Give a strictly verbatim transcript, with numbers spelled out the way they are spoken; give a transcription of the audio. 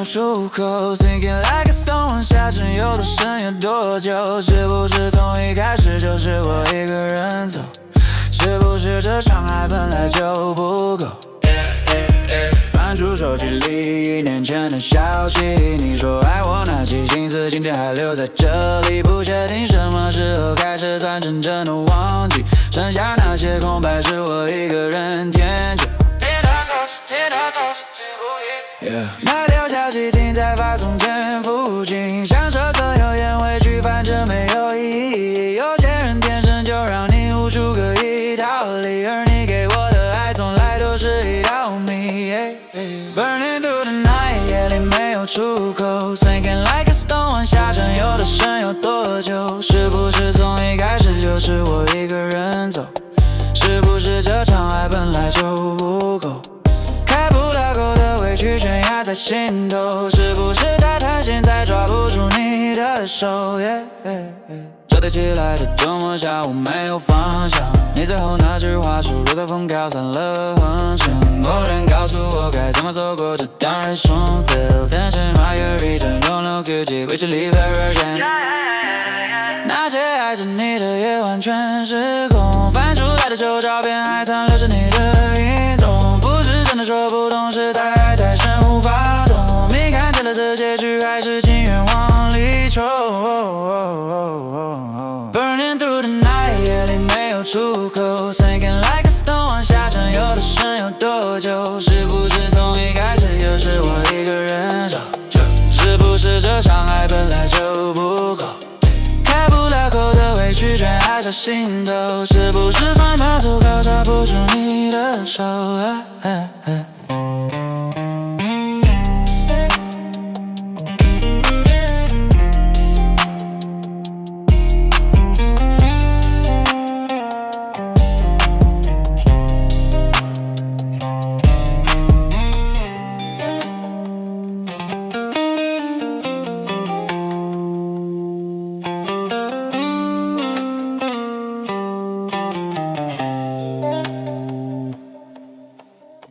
出口 Thinking like a stone， 往下沉有多深有多久？是不是从一开始就是我一个人走？是不是这场爱本来就不够？翻出手机里一年前的消息，你说爱我那记心思今天还留在这里，不确定什么时候开始算真正的忘记，剩下那些空白是我一个人填就。Yeah. 那条消息停在发送键附近，像说所有言回去，反正没有意义。有些人天生就让你无处可以逃离，而你给我的爱从来都是一道谜。Yeah, yeah. Burning through the night， 夜里没有出口 Sinking like a stone， 往下沉有多深有多久？是不是从一开始就是我一个人走？是不是这场爱本来就不够？开不了口的委屈全压在心头，是不是太贪心才抓不住你的手？ yeah, yeah, yeah. 这对起来的周末下午没有方向，你最后那句话是如大风飘散了横线，某人告诉我该怎么走过这当然双 feel Tension my return don't know could you which leave her again， 那些爱着你的夜完全失控，翻出来的旧照片还残留着你的影踪，不是真的说不懂，是太爱太深无法懂，你看见了这结局还是情愿往里冲。 Burning through the night， 夜里没有出口 Sinking like a stone， 往下沉有多深有多久？是不是从一开始就是我一个人走？是不是这场爱本来就不够？开不了口的委屈全爱在心头，是不是放马走高抓不住你的手？啊啊啊